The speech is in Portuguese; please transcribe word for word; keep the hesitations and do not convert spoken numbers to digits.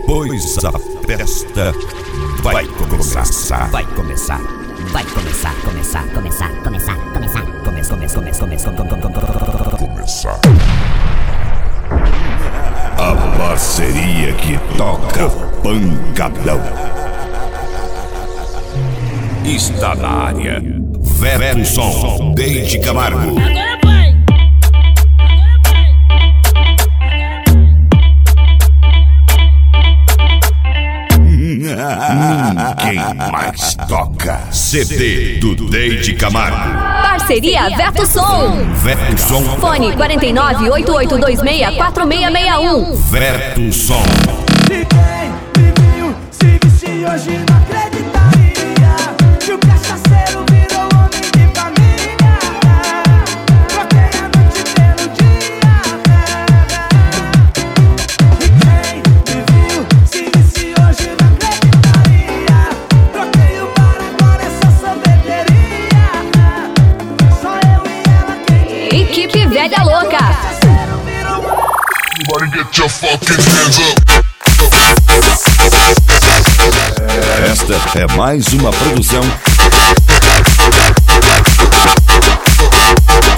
pois a festa vai começar. Vai começar. Vai começar, começar, começar, começar, começar, começa, começa, começa, começa, Começar. A parceria que toca pancadão. Está na área. Veto Som, Deide Camargo. Agora vai! Ninguém mais toca. C D do Deide Camargo. Parceria Veto Som. Veto Som. Fone quatro nove oito oito dois seis quatro seis seis um. Veto Som. Ninguém me viu, se visse hoje não acreditaria que o cachaceiro virou homem de família. Troquei a noite pelo dia. Ninguém me viu, se visse hoje não acreditaria. Troquei o bar, agora é só sorveteria. Só eu e ela quem Equipe Velha Louca. cachaceiro virou homem. Everybody get your fucking hands up. Esta é mais uma produção